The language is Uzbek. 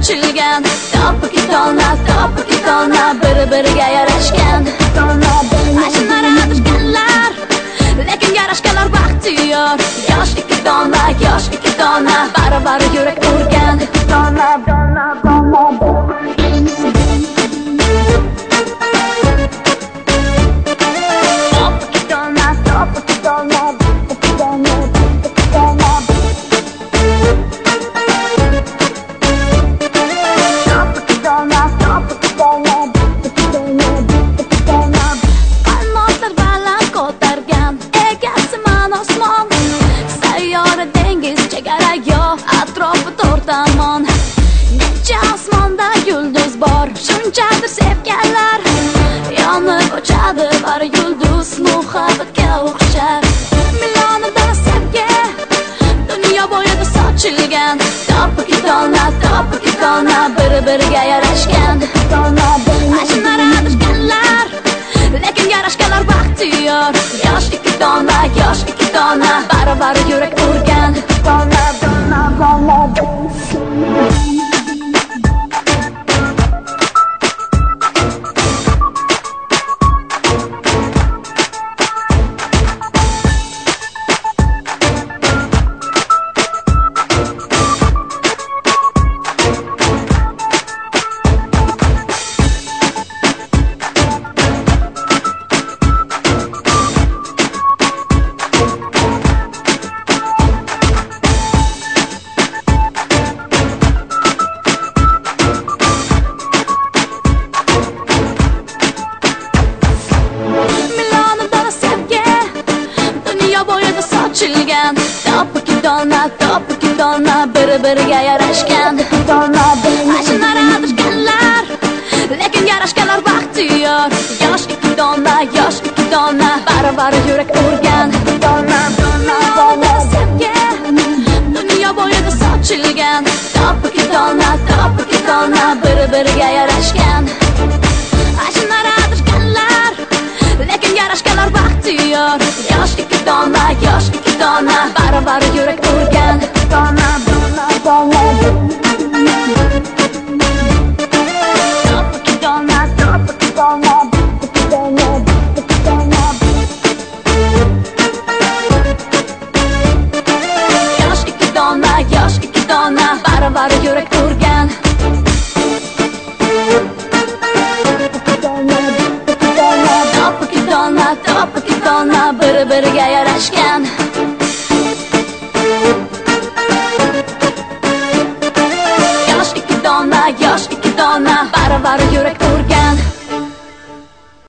sochilgan. Topi kitona bir-biriga yarashgan. Mashinalar adashganlar, lekin yarashganlar baxtiyor. Yosh ikki dona, bari yurak urgan. Atrofi to'rtamon, necha osmonda yulduz bor. Shunchadir sevganlar yonib o'chadi, bari yulduz muhabbatga o'xshar. Millionida sevgi dunyo bo'yida sochilgan. Topi kitona bir-biriga yarashgan. Mashinalar adashganlar, lekin yarashganlar baxtiyor. Yosh ikki dona, bari yurak urgan. Topi kitona bir-biriga yarashgan. Mashinalar adashganlar, lekin yarashganlar baxtiyor. Yosh ikki dona, bari yurak urgan. Sevgi dunyo bo'yida sochilgan. Topi kitona bir-biriga yarashgan. Mashinalar adashganlar, lekin yarashganlar baxtiyor. Yosh ikki dona, bari yurak urgan. Yosh ikki dona, bari yurak urgan. Topi kitona bir-biriga